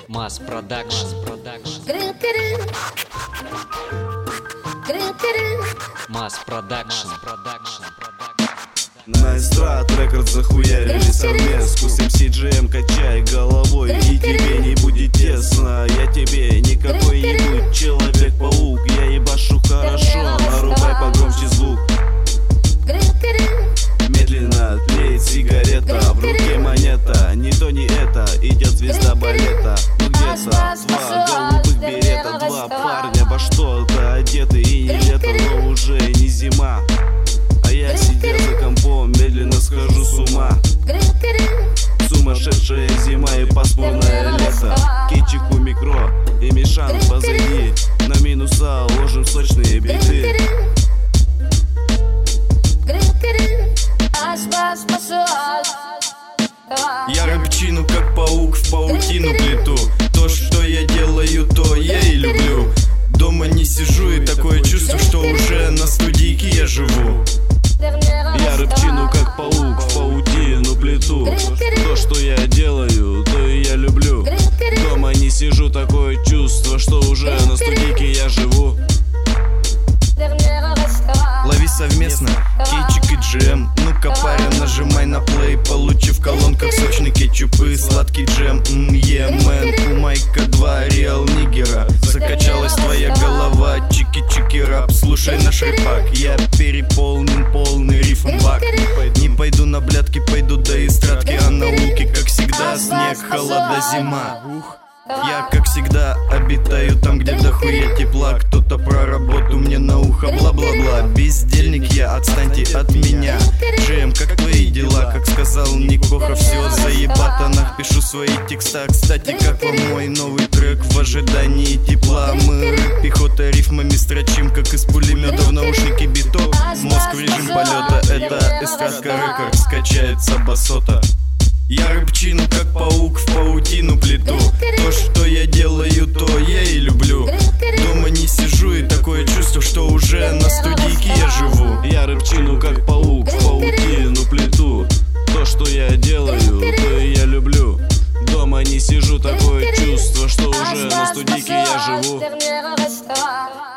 Масс Продакшн. Масс Продакшн. На эстрад рекорд захуярили совместку с MCGM, качай головой, и тебе не будет тесно. Я тебе не какой-нибудь Человек-паук, я ебашу хорошо, нарубай погромче звук. Медленно тлеет сигарета, в руке монета, ни то ни это, идет звезда балета. Ну где-то два голубых берета, два парня во что-то одеты, и не лето, но уже не зима. А я, сидя за компом, медленно схожу с ума. Сумасшедшая зима и пасмурное лето. Кичик у микро и Мишан позади. На минуса ложим сочные биты. Я рыбчину, как паук, в паутину плету. То, что я делаю, то я и люблю. Дома не сижу, и такое чувство, что уже на студийке я живу. Я рыбчину, как паук, в паутину плету. То, что я делаю, то и я люблю. Дома не сижу, такое чувство, что уже на студийке я живу. Лови совместно, Кейчик и джем. Ну-ка, паря, нажимай на плей. Получи в колонках сочный кетчуп и сладкий джем. Мэн, у Майка 2 реал нигера. Закачалась твоя голова, чики-чики рап. Слушай наш рэпак, я переполнен, полный рифм бак. Не пойду на блядки, пойду до эстрадки. А на улке, как всегда, снег, холода, зима. Я, как всегда, обитаю там, где дохуя тепла. Кто-то про работу мне на ухо, бла-бла-бла. Бездельник я, отстаньте от меня. Джем, как твои дела? Как сказал Никоха, все заебато. Пишу свои текста. Кстати, как вам мой новый трек в ожидании тепла? Мы пехота рифмами строчим, как из пулемета в наушнике биток. Мозг в режим полета, это эстрадка рекорд, скачается басота. Я рыбчину, как паук, в паутину плету. То, что я делаю, то я и люблю. Дома не сижу, и такое чувство, что уже на студийке я живу. Я рыбчину, как паук, в паутину плету. То, что я делаю, то и я люблю. Дома не сижу, такое чувство, что уже на студийке я живу.